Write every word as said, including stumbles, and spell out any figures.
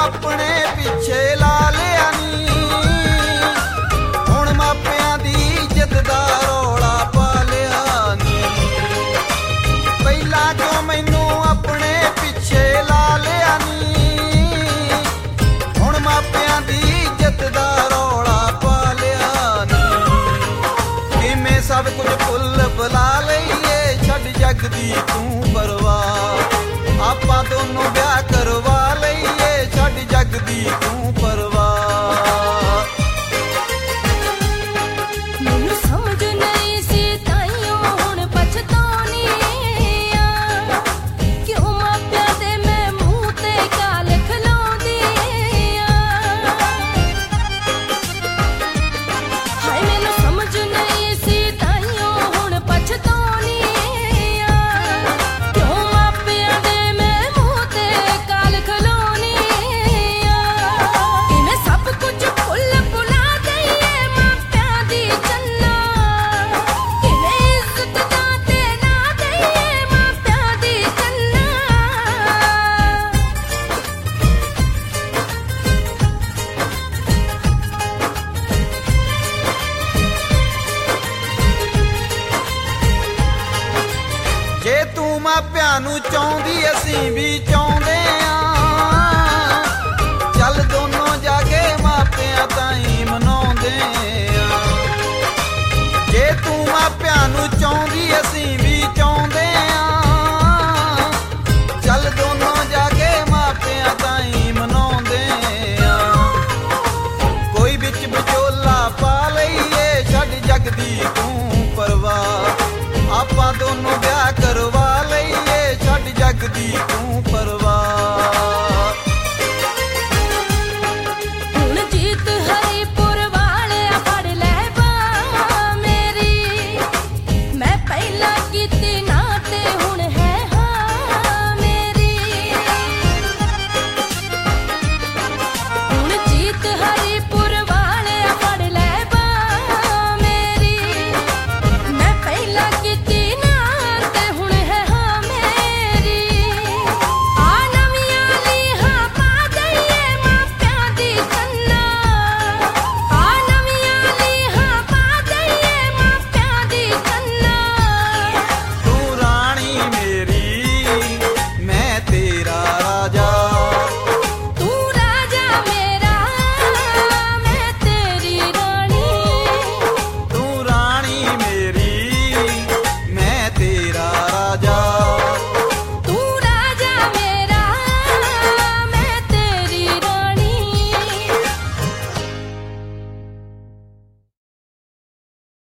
अपने पिछे ला लिया नी, हुण मापियां दी इज्जत दा रौला पा लिया नी। पहला क्यों मैनू अपने पिछे ला लिया नी, हुण मापियां दी इज्जत दा रौला पा लिया नी। किवें सब कुछ भुल भुला लईए, छड्ड जग दी तू परवाह, आपां दोनों ब्याह करवा लईए, छड्ड जग दी तू परवाह। मैनू समझ नहीं सी ताइयों हुण पछताउणी आ, क्यों मापियां दे मैं मूंह ते गाल खलाउंदी आ। हाय मैनू समझ नहीं सी ताइयों हुण पछताउणी आ, क्यों मापियां दे मैं मूंह ते गाल खलाउणी आ। किवें सब कुछ भुल भुला दईए मापियां दी चन्ना, किवें इज्जत दा ते ना दईए मापियां दी चन्ना। जे तू मापियां नू चाहुंदी असीं भी चाहुंदे